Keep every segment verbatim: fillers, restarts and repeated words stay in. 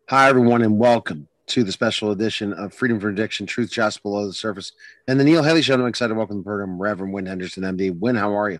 Hi, everyone, and welcome to the special edition of Freedom from Addiction, Truth Just Below the Surface, and the Neil Haley Show. I'm excited to welcome to the program Reverend Wynn Henderson, M D. Wynn, how are you?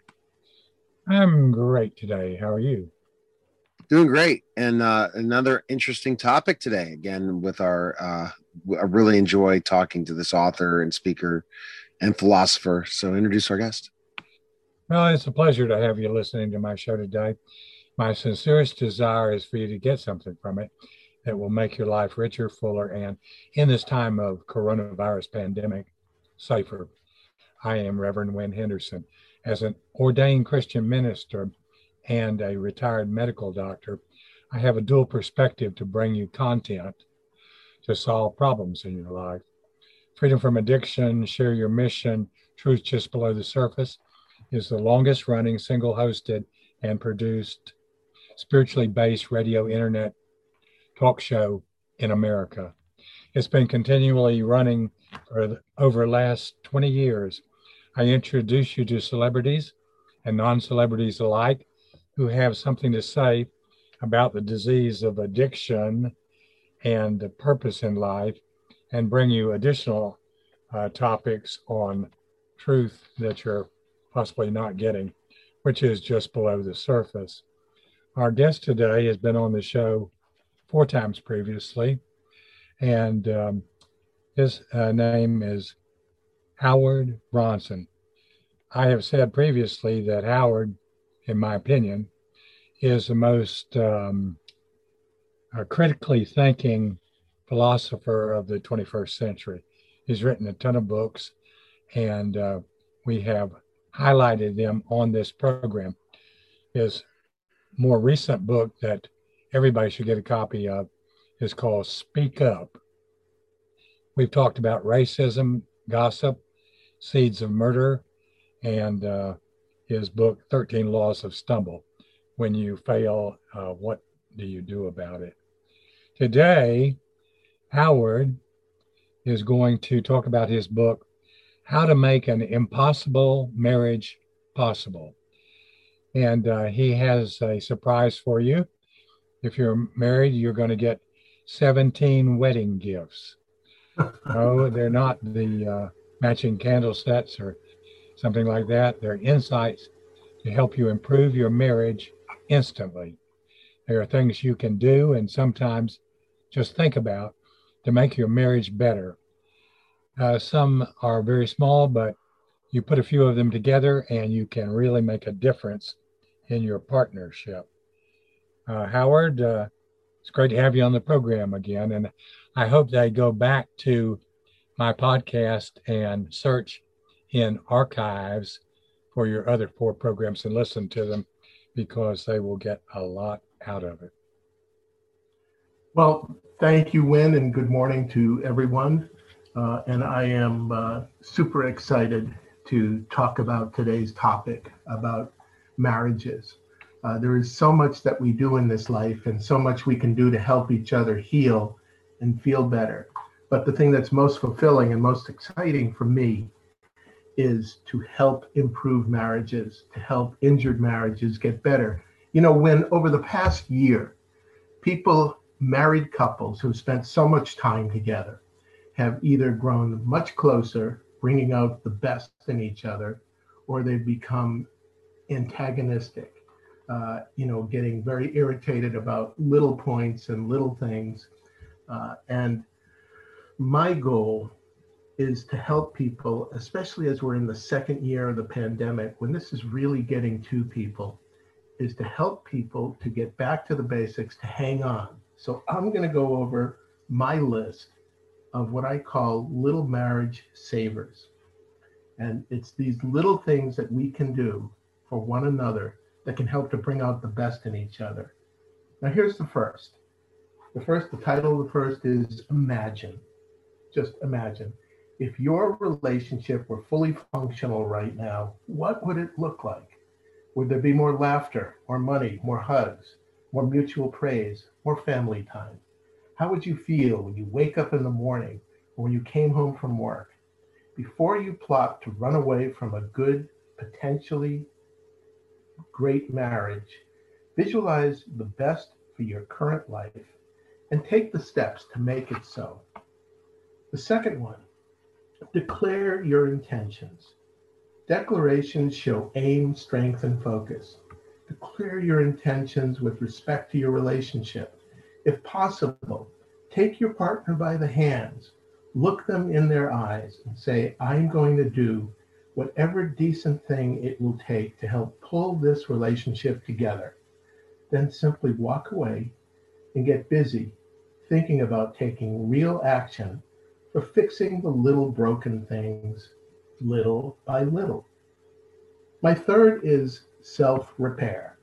I'm great today. How are you? Doing great. And uh, another interesting topic today, again, with our, uh, I really enjoy talking to this author and speaker and philosopher. So introduce our guest. Well, it's a pleasure to have you listening to my show today. My sincerest desire is for you to get something from it that will make your life richer, fuller, and in this time of coronavirus pandemic, safer. I am Reverend Wynn Henderson. As an ordained Christian minister and a retired medical doctor, I have a dual perspective to bring you content to solve problems in your life. Freedom from Addiction, Share Your Mission, Truth Just Below the Surface is the longest running single hosted and produced spiritually based radio internet talk show in America. It's been continually running for the, over the last twenty years. I introduce you to celebrities and non celebrities alike who have something to say about the disease of addiction and the purpose in life, and bring you additional uh, topics on truth that you're possibly not getting, which is just below the surface. Our guest today has been on the show four times previously, and um, his uh, name is Howard Bronson. I have said previously that Howard, in my opinion, is the most um, uh, critically thinking philosopher of the twenty-first century. He's written a ton of books, and uh, we have highlighted them on this program. His more recent book that everybody should get a copy of is called Speak Up. We've talked about racism, gossip, seeds of murder, and uh, his book, thirteen Laws of Stumble. When you fail, uh, what do you do about it? Today, Howard is going to talk about his book, How to Make an Impossible Marriage Possible. And uh, he has a surprise for you. If you're married, you're going to get seventeen wedding gifts. No, they're not the uh, matching candle sets or something like that. They're insights to help you improve your marriage instantly. There are things you can do and sometimes just think about to make your marriage better. Uh, some are very small, but you put a few of them together and you can really make a difference in your partnership. Uh, Howard, uh, it's great to have you on the program again. And I hope they go back to my podcast and search in archives for your other four programs and listen to them because they will get a lot out of it. Well, thank you, Wynn, and good morning to everyone. Uh, and I am uh, super excited to talk about today's topic about marriages. Uh, there is so much that we do in this life and so much we can do to help each other heal and feel better. But the thing that's most fulfilling and most exciting for me is to help improve marriages, to help injured marriages get better. You know, when over the past year, people, married couples who spent so much time together, have either grown much closer, bringing out the best in each other, or they've become antagonistic, uh, you know, getting very irritated about little points and little things. Uh, and my goal is to help people, especially as we're in the second year of the pandemic, when this is really getting to people, is to help people to get back to the basics, to hang on. So I'm going to go over my list of what I call little marriage savers. And it's these little things that we can do for one another that can help to bring out the best in each other. Now, here's the first. The first, the title of the first is Imagine. Just imagine. If your relationship were fully functional right now, what would it look like? Would there be more laughter, more money, more hugs, more mutual praise, more family time? How would you feel when you wake up in the morning or when you came home from work? Before you plot to run away from a good, potentially great marriage, visualize the best for your current life and take the steps to make it so. The second one, declare your intentions. Declarations show aim, strength, and focus. Declare your intentions with respect to your relationship. If possible, take your partner by the hands, look them in their eyes, and say, I'm going to do whatever decent thing it will take to help pull this relationship together. Then simply walk away and get busy thinking about taking real action for fixing the little broken things little by little. My third is self-repair.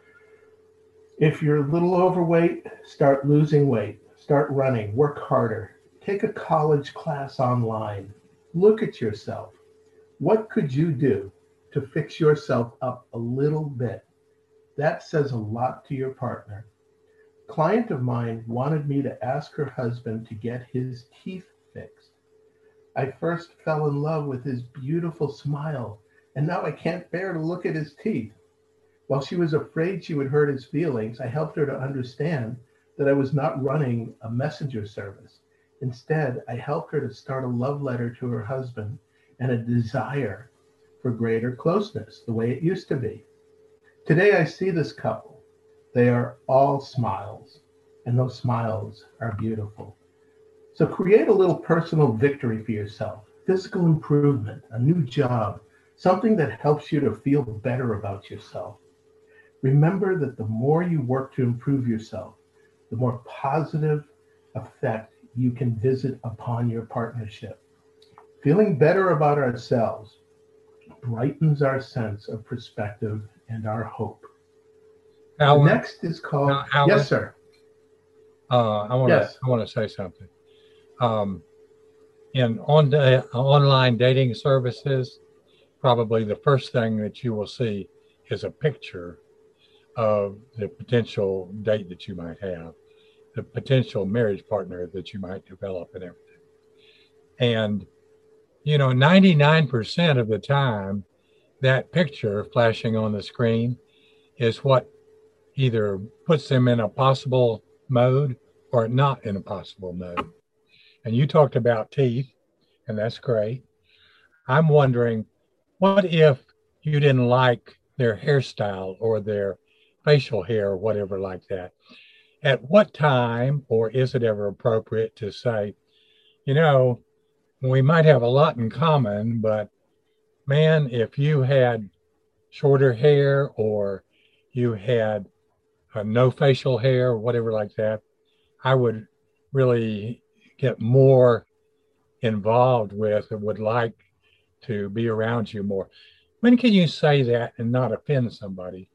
If you're a little overweight, start losing weight, start running, work harder, take a college class online, look at yourself. What could you do to fix yourself up a little bit? That says a lot to your partner. A client of mine wanted me to ask her husband to get his teeth fixed. I first fell in love with his beautiful smile, and now I can't bear to look at his teeth. While she was afraid she would hurt his feelings, I helped her to understand that I was not running a messenger service. Instead, I helped her to start a love letter to her husband and a desire for greater closeness, the way it used to be. Today, I see this couple. They are all smiles, and those smiles are beautiful. So create a little personal victory for yourself, physical improvement, a new job, something that helps you to feel better about yourself. Remember that the more you work to improve yourself, the more positive effect you can visit upon your partnership. Feeling better about ourselves brightens our sense of perspective and our hope. Alan, the next is called, uh, Alan, yes, sir. Uh, I want to yes. I want to say something. Um, in on the, online dating services, probably the first thing that you will see is a picture of the potential date that you might have, the potential marriage partner that you might develop and everything. And, you know, ninety-nine percent of the time, that picture flashing on the screen is what either puts them in a possible mode or not in a possible mode. And you talked about teeth, and that's great. I'm wondering, what if you didn't like their hairstyle or their facial hair or whatever like that? At what time, or is it ever appropriate to say, you know, we might have a lot in common, but man, if you had shorter hair or you had uh, no facial hair or whatever like that, I would really get more involved with and would like to be around you more. When can you say that and not offend somebody?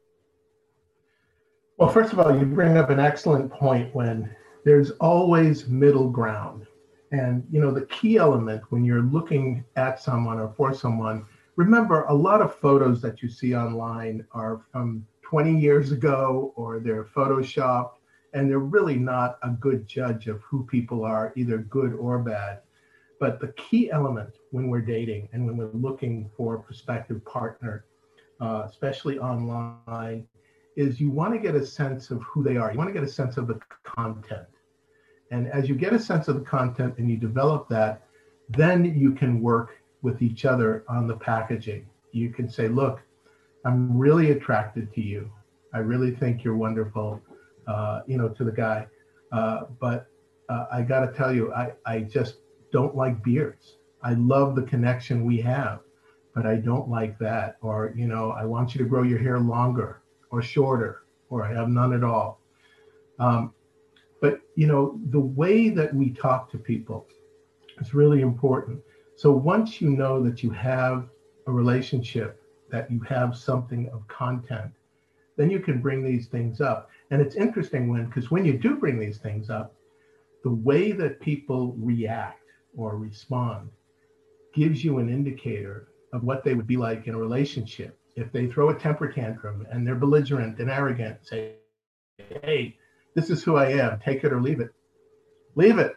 Well, first of all, you bring up an excellent point when there's always middle ground. And, you know, the key element when you're looking at someone or for someone, remember a lot of photos that you see online are from twenty years ago, or they're photoshopped, and they're really not a good judge of who people are, either good or bad. But the key element when we're dating and when we're looking for a prospective partner, uh, especially online, is you want to get a sense of who they are. You want to get a sense of the content. And as you get a sense of the content and you develop that, then you can work with each other on the packaging. You can say, look, I'm really attracted to you. I really think you're wonderful, uh, you know, to the guy. Uh, but uh, I got to tell you, I, I just don't like beards. I love the connection we have, but I don't like that. Or, you know, I want you to grow your hair longer or shorter, or I have none at all. Um, but, you know, the way that we talk to people is really important. So once you know that you have a relationship, that you have something of content, then you can bring these things up. And it's interesting when, because when you do bring these things up, the way that people react or respond gives you an indicator of what they would be like in a relationship. If they throw a temper tantrum and they're belligerent and arrogant, say, hey, this is who I am, take it or leave it. Leave it.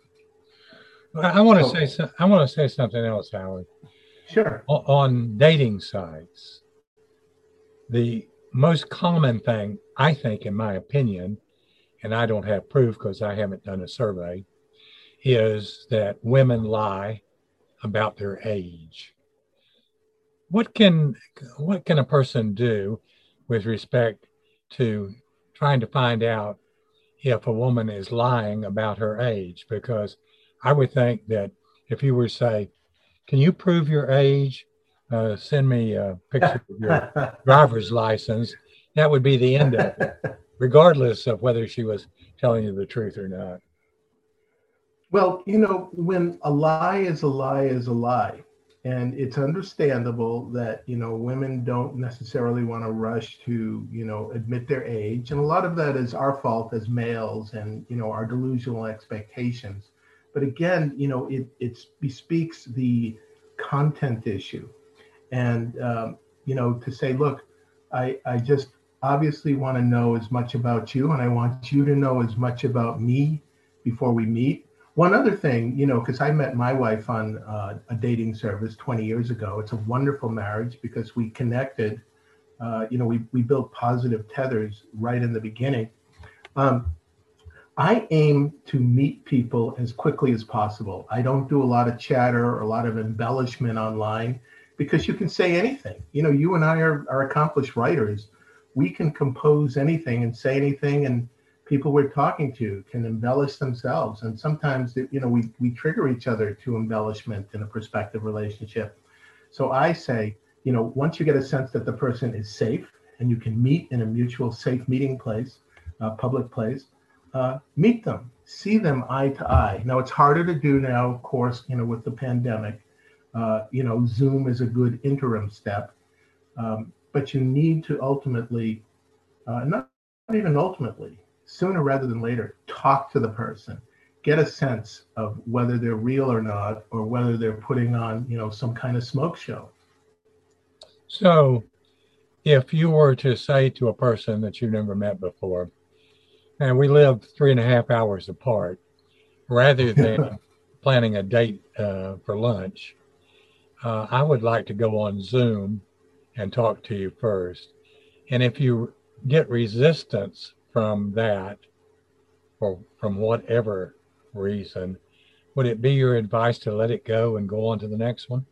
I want to so, say I want to say something else, Howard. Sure. On dating sites, the most common thing, I think, in my opinion, and I don't have proof because I haven't done a survey, is that women lie about their age. What can what can a person do with respect to trying to find out if a woman is lying about her age? Because I would think that if you were to say, can you prove your age? Uh, send me a picture of your driver's license. That would be the end of it, regardless of whether she was telling you the truth or not. Well, you know, when a lie is a lie is a lie. And it's understandable that, you know, women don't necessarily want to rush to, you know, admit their age. And a lot of that is our fault as males and, you know, our delusional expectations. But again, you know, it, it bespeaks the content issue. And, um, you know, to say, look, I, I just obviously want to know as much about you, and I want you to know as much about me before we meet. One other thing, you know, because I met my wife on uh, a dating service twenty years ago. It's a wonderful marriage because we connected, uh, you know, we, we built positive tethers right in the beginning. Um, I aim to meet people as quickly as possible. I don't do a lot of chatter or a lot of embellishment online because you can say anything. You know, you and I are, are accomplished writers. We can compose anything and say anything, and people we're talking to can embellish themselves. And sometimes, you know, we, we trigger each other to embellishment in a prospective relationship. So I say, you know, once you get a sense that the person is safe and you can meet in a mutual safe meeting place, uh, public place, uh, meet them, see them eye to eye. Now it's harder to do now, of course, you know, with the pandemic. Uh, you know, Zoom is a good interim step, um, but you need to ultimately, uh, not, not even ultimately, sooner rather than later, talk to the person, get a sense of whether they're real or not, or whether they're putting on, you know, some kind of smoke show. So if you were to say to a person that you've never met before, and we live three and a half hours apart, rather than planning a date uh, for lunch, uh, I would like to go on Zoom and talk to you first. And if you get resistance from that, or from whatever reason, would it be your advice to let it go and go on to the next one?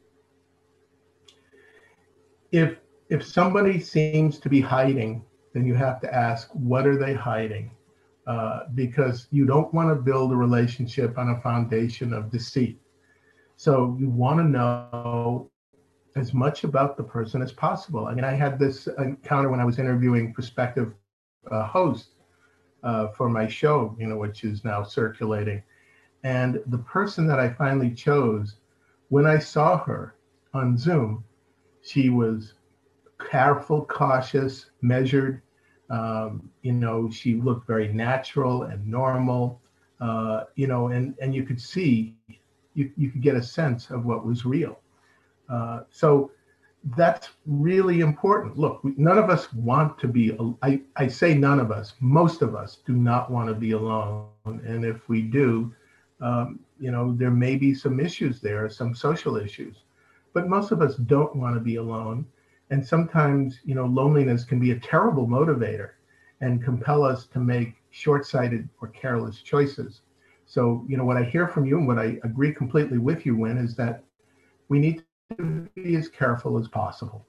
If if somebody seems to be hiding, then you have to ask, what are they hiding? Uh, because you don't want to build a relationship on a foundation of deceit. So you want to know as much about the person as possible. I mean, I had this encounter when I was interviewing prospective uh, hosts uh, for my show, you know, which is now circulating. And the person that I finally chose, when I saw her on Zoom, she was careful, cautious, measured. Um, you know, she looked very natural and normal. Uh, you know, and and you could see, you you could get a sense of what was real. Uh, so that's really important. Look, we, none of us want to be, I, I say none of us, most of us do not want to be alone. And if we do, um, you know, there may be some issues there, some social issues, but most of us don't want to be alone. And sometimes, you know, loneliness can be a terrible motivator and compel us to make short-sighted or careless choices. So, you know, what I hear from you and what I agree completely with you, Win, is that we need to be as careful as possible.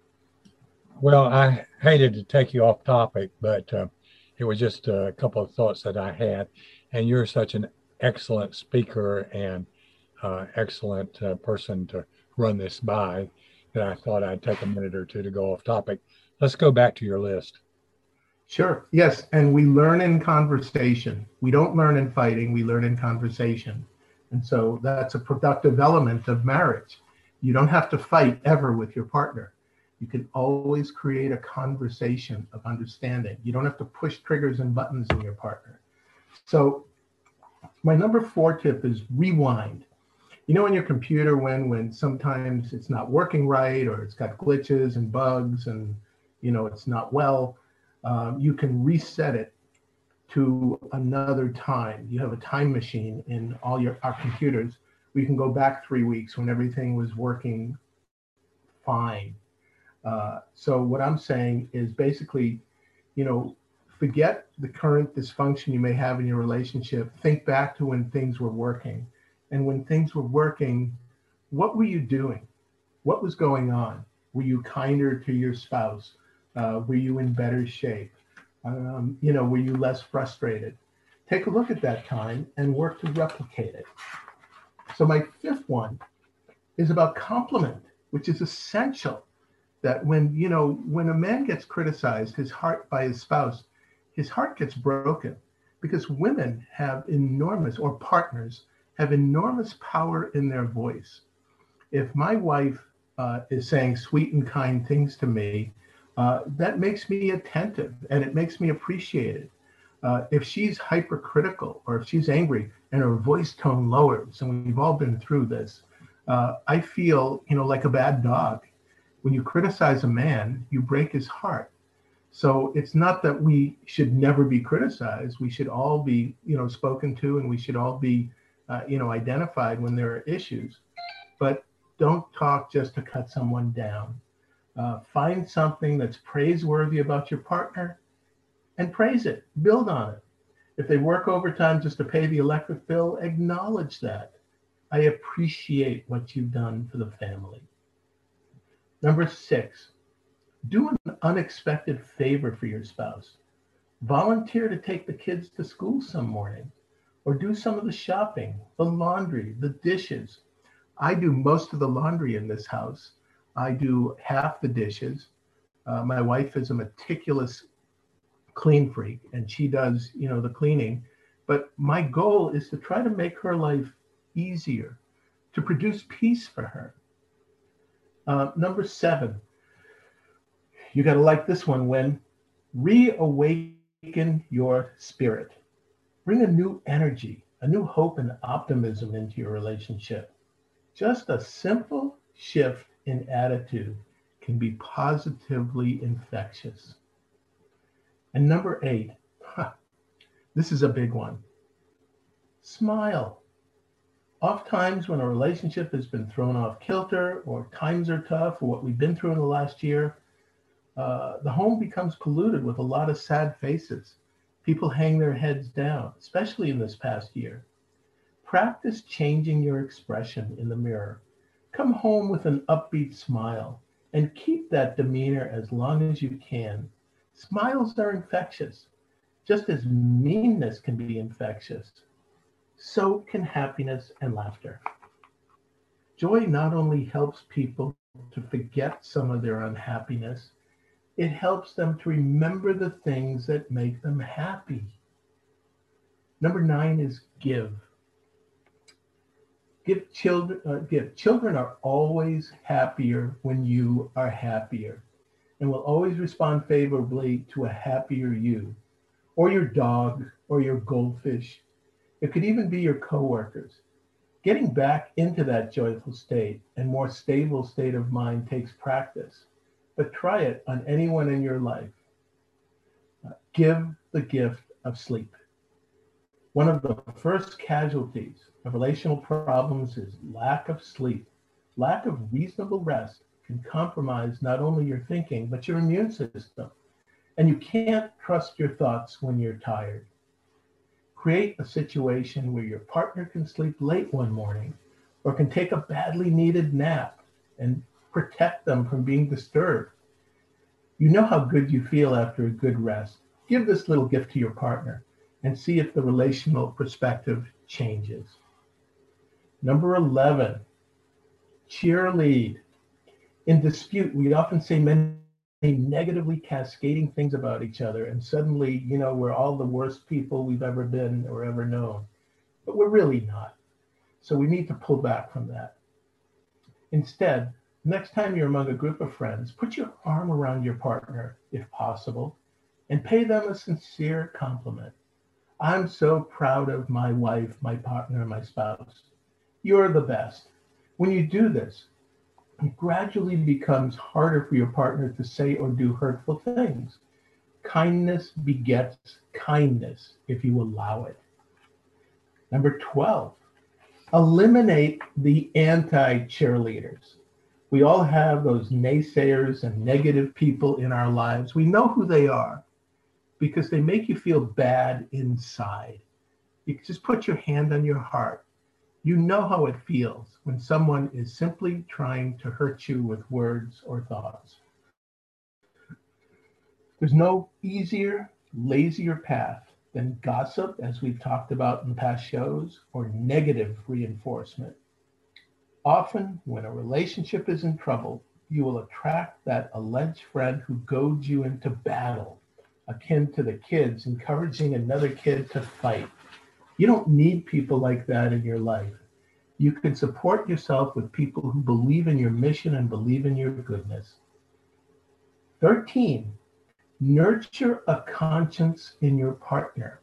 Well, I hated to take you off topic, but uh, it was just a couple of thoughts that I had. And you're such an excellent speaker and uh, excellent uh, person to run this by that I thought I'd take a minute or two to go off topic. Let's go back to your list. Sure. Yes. And we learn in conversation. We don't learn in fighting. We learn in conversation. And so that's a productive element of marriage. You don't have to fight ever with your partner. You can always create a conversation of understanding. You don't have to push triggers and buttons in your partner. So my number four tip is rewind. You know, in your computer, when when sometimes it's not working right, or it's got glitches and bugs and, you know, it's not well, um, you can reset it to another time. You have a time machine in all your our computers. We can go back three weeks when everything was working fine. Uh, so what I'm saying is basically, you know, Forget the current dysfunction you may have in your relationship. Think back to when things were working. And when things were working, what were you doing? What was going on? Were you kinder to your spouse? Uh, were you in better shape? Um, you know, were you less frustrated? Take a look at that time and work to replicate it. So my fifth one is about compliment, which is essential. That when, you know, when a man gets criticized, his heart by his spouse, his heart gets broken, because women have enormous, or partners have enormous power in their voice. If my wife uh, is saying sweet and kind things to me, uh, that makes me attentive and it makes me appreciated. Uh, if she's hypercritical, or if she's angry and her voice tone lowers, and we've all been through this, uh, I feel, you know, like a bad dog. When you criticize a man, you break his heart. So it's not that we should never be criticized. We should all be, you know, spoken to, and we should all be, uh, you know, identified when there are issues. But don't talk just to cut someone down. Uh, find something that's praiseworthy about your partner and praise it. Build on it. If they work overtime just to pay the electric bill, acknowledge that. I appreciate what you've done for the family. Number six, do an unexpected favor for your spouse. Volunteer to take the kids to school some morning, or do some of the shopping, the laundry, the dishes. I do most of the laundry in this house. I do half the dishes. Uh, my wife is a meticulous clean freak, and she does, you know, the cleaning. But my goal is to try to make her life easier, to produce peace for her. Uh, number seven, you got to like this one, when reawaken your spirit. Bring a new energy, a new hope and optimism into your relationship. Just a simple shift in attitude can be positively infectious. And number eight, huh, this is a big one. Smile. Oftentimes when a relationship has been thrown off kilter, or times are tough, or what we've been through in the last year, uh, the home becomes polluted with a lot of sad faces. People hang their heads down, especially in this past year. Practice changing your expression in the mirror. Come home with an upbeat smile and keep that demeanor as long as you can. Smiles are infectious, just as meanness can be infectious. So can happiness and laughter. Joy not only helps people to forget some of their unhappiness, it helps them to remember the things that make them happy. Number nine is give. Give children, uh, give. Children are always happier when you are happier, and will always respond favorably to a happier you, or your dog, or your goldfish. It could even be your coworkers. Getting back into that joyful state and more stable state of mind takes practice, but try it on anyone in your life. Uh, give the gift of sleep. One of the first casualties of relational problems is lack of sleep. Lack of reasonable rest can compromise not only your thinking, but your immune system. And you can't trust your thoughts when you're tired. Create a situation where your partner can sleep late one morning, or can take a badly needed nap and protect them from being disturbed. You know how good you feel after a good rest. Give this little gift to your partner and see if the relational perspective changes. Number eleven, cheerlead. In dispute, we often say many negatively cascading things about each other, and suddenly, you know, we're all the worst people we've ever been or ever known. But we're really not. So we need to pull back from that. Instead, next time you're among a group of friends, put your arm around your partner, if possible, and pay them a sincere compliment. I'm so proud of my wife, my partner, my spouse. You're the best. When you do this, it gradually becomes harder for your partner to say or do hurtful things. Kindness begets kindness if you allow it. Number twelve, eliminate the anti-cheerleaders. We all have those naysayers and negative people in our lives. We know who they are. because they make you feel bad inside. You can just put your hand on your heart. You know how it feels when someone is simply trying to hurt you with words or thoughts. There's no easier, lazier path than gossip, as we've talked about in past shows, or negative reinforcement. Often, when a relationship is in trouble, you will attract that alleged friend who goads you into battle, akin to the kids encouraging another kid to fight. You don't need people like that in your life. You can support yourself with people who believe in your mission and believe in your goodness. thirteen, nurture a conscience in your partner.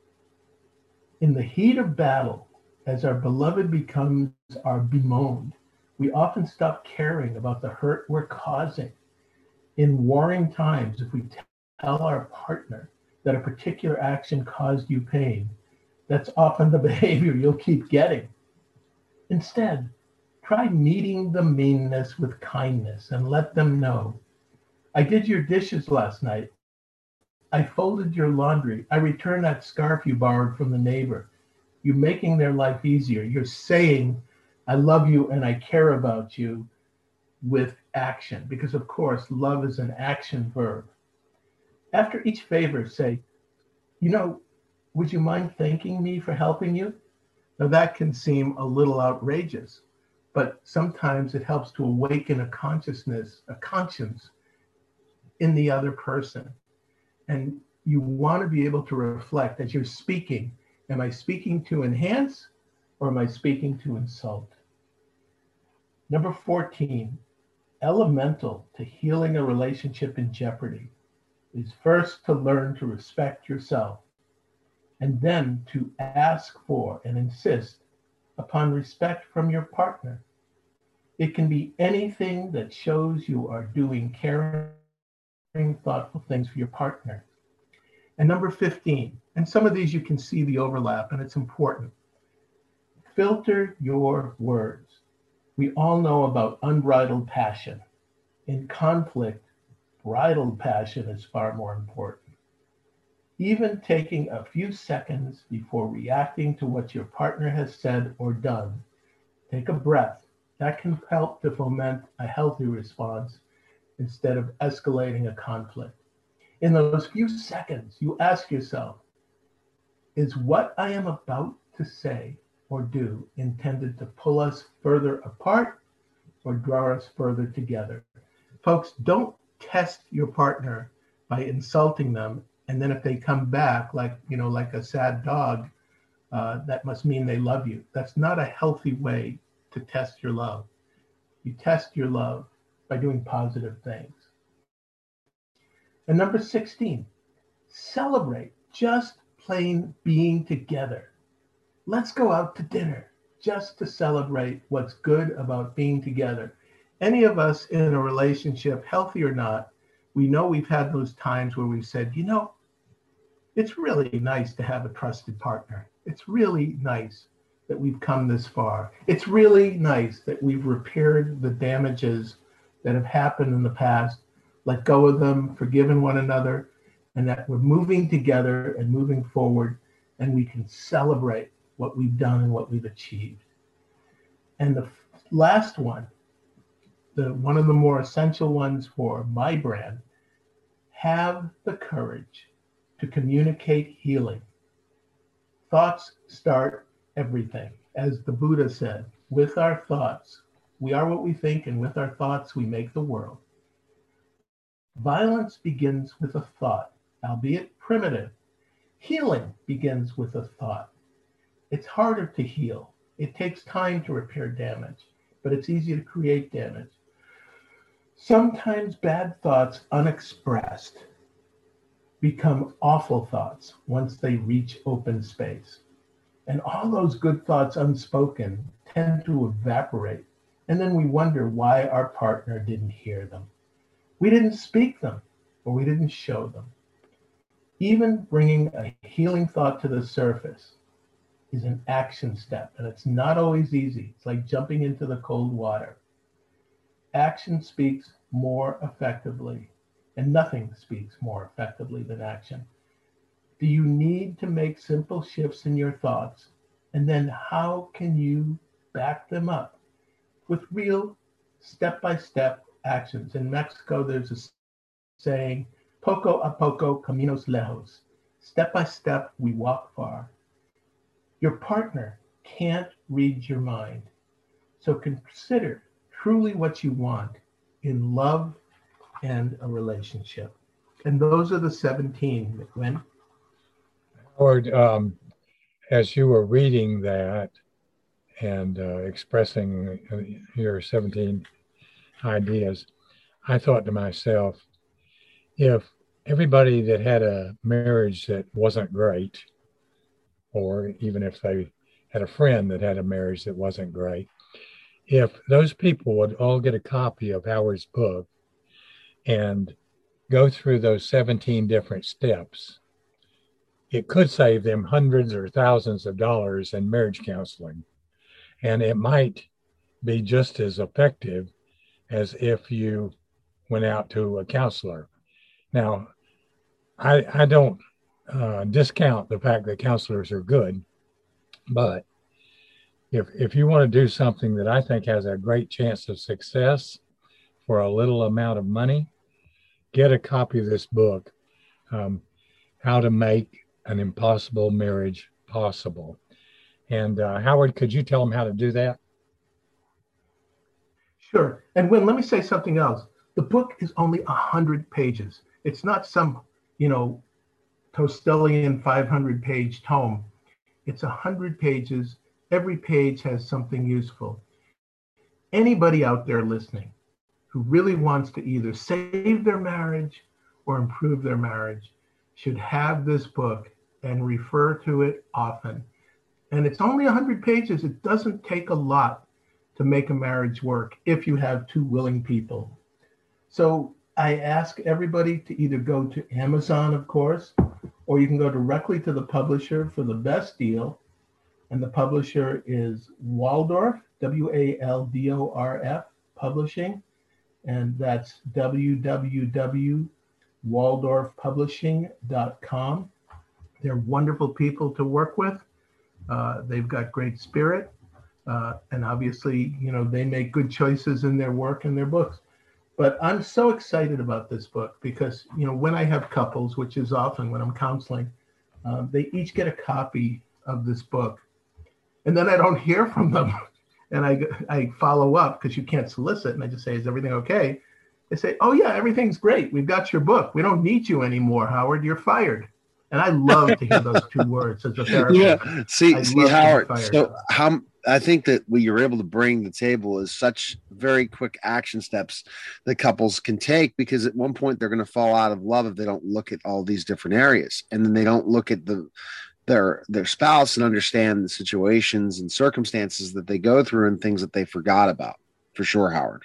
In the heat of battle, as our beloved becomes our bemoaned, we often stop caring about the hurt we're causing. In warring times, if we tell our partner that a particular action caused you pain, that's often the behavior you'll keep getting. Instead, try meeting the meanness with kindness and let them know, I did your dishes last night. I folded your laundry. I returned that scarf you borrowed from the neighbor. You're making their life easier. You're saying, I love you and I care about you with action, because of course, love is an action verb. After each favor, say, you know, would you mind thanking me for helping you? Now that can seem a little outrageous, but sometimes it helps to awaken a consciousness, a conscience in the other person. And you want to be able to reflect as you're speaking, am I speaking to enhance or am I speaking to insult? Number fourteen, elemental to healing a relationship in jeopardy is first to learn to respect yourself, and then to ask for and insist upon respect from your partner. It can be anything that shows you are doing caring, thoughtful things for your partner. And number fifteen, and some of these you can see the overlap, and it's important. Filter your words. We all know about unbridled passion. In conflict, bridled passion is far more important. Even taking a few seconds before reacting to what your partner has said or done, take a breath. That can help to foment a healthy response instead of escalating a conflict. In those few seconds, you ask yourself, is what I am about to say or do intended to pull us further apart or draw us further together? Folks, don't test your partner by insulting them, and then if they come back like, you know, like a sad dog, uh, that must mean they love you. That's not a healthy way to test your love. You test your love by doing positive things. And number sixteen, celebrate just plain being together. Let's go out to dinner just to celebrate what's good about being together. Any of us in a relationship, healthy or not, we know we've had those times where we've said, you know, it's really nice to have a trusted partner. It's really nice that we've come this far. It's really nice that we've repaired the damages that have happened in the past, let go of them, forgiven one another, and that we're moving together and moving forward, and we can celebrate what we've done and what we've achieved. And the last one, the one of the more essential ones for my brand, have the courage to communicate healing. Thoughts start everything. As the Buddha said, with our thoughts, we are what we think, and with our thoughts, we make the world. Violence begins with a thought, albeit primitive. Healing begins with a thought. It's harder to heal. It takes time to repair damage, but it's easy to create damage. Sometimes bad thoughts unexpressed become awful thoughts once they reach open space. And all those good thoughts unspoken tend to evaporate. And then we wonder why our partner didn't hear them. We didn't speak them, or we didn't show them. Even bringing a healing thought to the surface is an action step, and it's not always easy. It's like jumping into the cold water. Action speaks more effectively, and nothing speaks more effectively than action. Do you need to make simple shifts in your thoughts? And then how can you back them up with real step-by-step actions? In Mexico, there's a saying, poco a poco, caminos lejos. Step by step, we walk far. Your partner can't read your mind. So consider truly what you want in love and a relationship. And those are the seventeen, McGuinn. Howard, um, as you were reading that and uh, expressing your seventeen ideas, I thought to myself, if everybody that had a marriage that wasn't great, or even if they had a friend that had a marriage that wasn't great, if those people would all get a copy of Howard's book and go through those seventeen different steps, it could save them hundreds or thousands of dollars in marriage counseling. And it might be just as effective as if you went out to a counselor. Now, I, I don't uh, discount the fact that counselors are good, but if if you want to do something that I think has a great chance of success for a little amount of money, get a copy of this book, um, How to Make an Impossible Marriage Possible. And uh, Howard, could you tell them how to do that? Sure. And Win, let me say something else. The book is only one hundred pages. It's not some, you know, Tostelian five hundred page tome. It's one hundred pages. Every page has something useful. Anybody out there listening who really wants to either save their marriage or improve their marriage should have this book and refer to it often. And it's only one hundred pages. It doesn't take a lot to make a marriage work if you have two willing people. So I ask everybody to either go to Amazon, of course, or you can go directly to the publisher for the best deal. And the publisher is Waldorf, W A L D O R F Publishing. And that's w w w dot waldorf publishing dot com. They're wonderful people to work with. Uh, they've got great spirit. Uh, and obviously, you know, they make good choices in their work and their books. But I'm so excited about this book because, you know, when I have couples, which is often when I'm counseling, uh, they each get a copy of this book. And then I don't hear from them. And I, I follow up because you can't solicit. And I just say, is everything okay? They say, oh, yeah, everything's great. We've got your book. We don't need you anymore, Howard. You're fired. And I love to hear those two words as a therapist. Yeah, see, I see Howard, so how I think that what you're able to bring to the table is such very quick action steps that couples can take, because at one point they're going to fall out of love if they don't look at all these different areas, and then they don't look at the their their spouse and understand the situations and circumstances that they go through and things that they forgot about. For sure, Howard.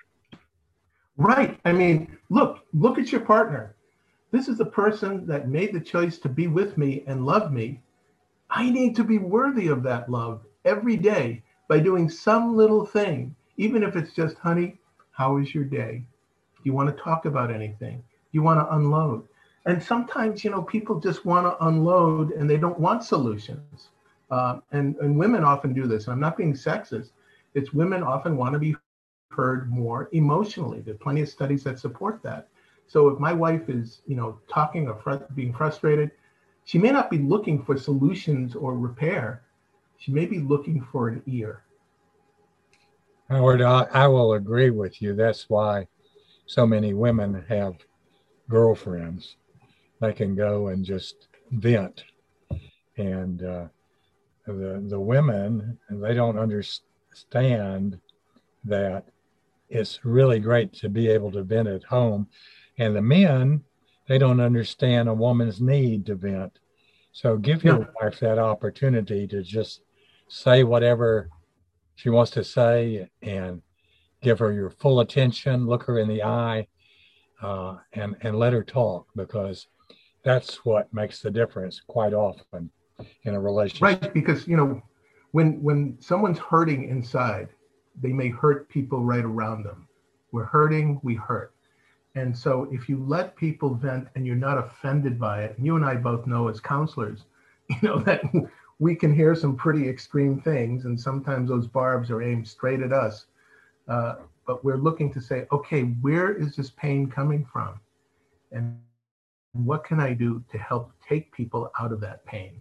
Right. I mean, look, look at your partner. This is the person that made the choice to be with me and love me. I need to be worthy of that love every day by doing some little thing, even if it's just, honey, how is your day? Do you want to talk about anything? Do you want to unload? And sometimes, you know, people just want to unload and they don't want solutions. Uh, and, and women often do this. And I'm not being sexist. It's women often want to be heard more emotionally. There are plenty of studies that support that. So if my wife is, you know, talking or fr- being frustrated, she may not be looking for solutions or repair. She may be looking for an ear. Howard, I, I will agree with you. That's why so many women have girlfriends. They can go and just vent. And uh, the the women, they don't understand that it's really great to be able to vent at home. And the men, they don't understand a woman's need to vent. So give your yeah. wife that opportunity to just say whatever she wants to say and give her your full attention, look her in the eye, uh, and, and let her talk, because that's what makes the difference quite often in a relationship. Right, because, you know, when when someone's hurting inside, they may hurt people right around them. We're hurting, we hurt. And so if you let people vent and you're not offended by it, and you and I both know as counselors, you know, that we can hear some pretty extreme things, and sometimes those barbs are aimed straight at us. Uh, but we're looking to say, okay, where is this pain coming from? And what can I do to help take people out of that pain?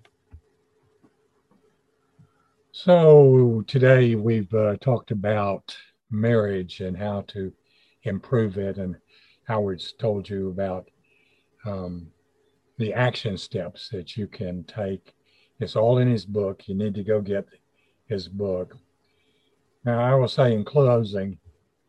So today we've uh, talked about marriage and how to improve it, and Howard's told you about um, the action steps that you can take. It's all in his book. You need to go get his book. Now, I will say in closing,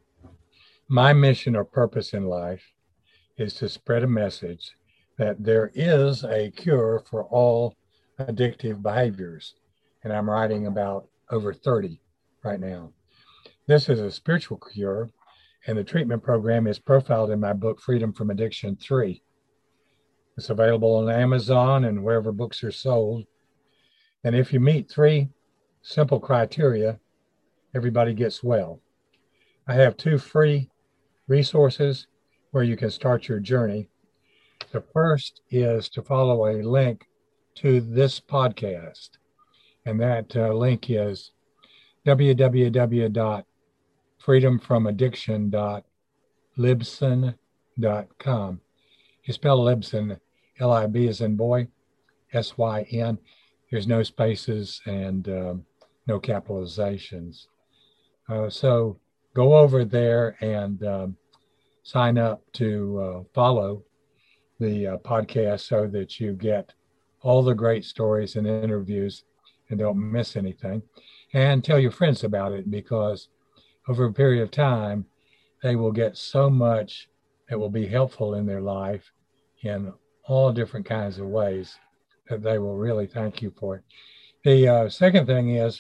my mission or purpose in life is to spread a message that there is a cure for all addictive behaviors. And I'm writing about over thirty right now. This is a spiritual cure, and the treatment program is profiled in my book, Freedom from Addiction three. It's available on Amazon and wherever books are sold. And if you meet three simple criteria, everybody gets well. I have two free resources where you can start your journey. The first is to follow a link to this podcast. And that uh, link is w w w dot freedom from addiction dot libsyn dot com. You spell Libsyn, L I B as in boy, S Y N. There's no spaces and um, no capitalizations. Uh, so go over there and um, sign up to uh, follow the uh, podcast so that you get all the great stories and interviews and don't miss anything. And tell your friends about it, because over a period of time, they will get so much that will be helpful in their life in all different kinds of ways that they will really thank you for it. The uh, second thing is,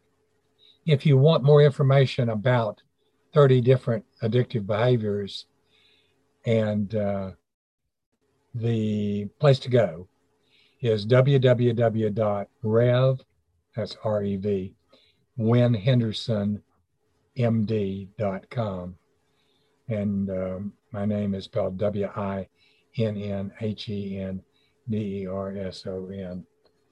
if you want more information about thirty different addictive behaviors, and uh, the place to go is w w w dot rev, that's R E V, Wynn Henderson M D dot com. And um, my name is spelled W I N N H E N D E R S O N.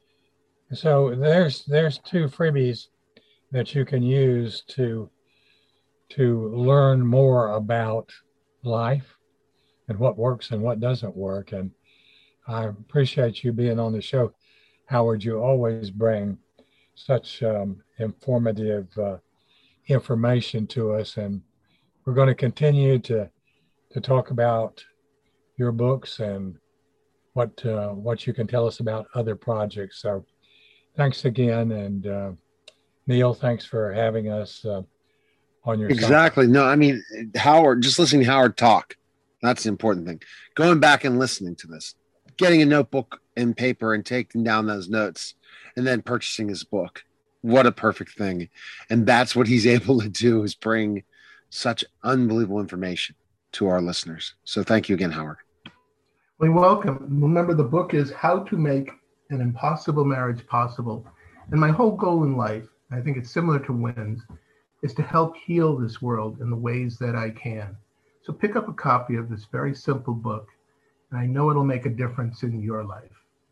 So there's there's two freebies that you can use to to learn more about life and what works and what doesn't work. And I appreciate you being on the show, Howard. You always bring such um, informative uh, information to us, and we're going to continue to to talk about your books and what uh, what you can tell us about other projects. So thanks again, and uh, Neil, thanks for having us uh, on your exactly. side. No, I mean, Howard, just listening to Howard talk, that's the important thing. Going back and listening to this, getting a notebook and paper and taking down those notes, and then purchasing his book. What a perfect thing. And that's what he's able to do, is bring such unbelievable information to our listeners. So thank you again, Howard. Well, you're welcome. Remember, the book is How to Make an Impossible Marriage Possible. And my whole goal in life, I think it's similar to Wynn's, is to help heal this world in the ways that I can. So pick up a copy of this very simple book, and I know it'll make a difference in your life.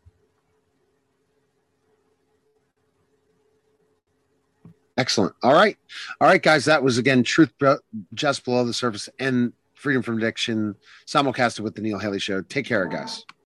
Excellent. All right. All right, guys. That was, again, Truth Just Below the Surface and Freedom from Addiction, simulcasted with the Neil Haley Show. Take care, guys.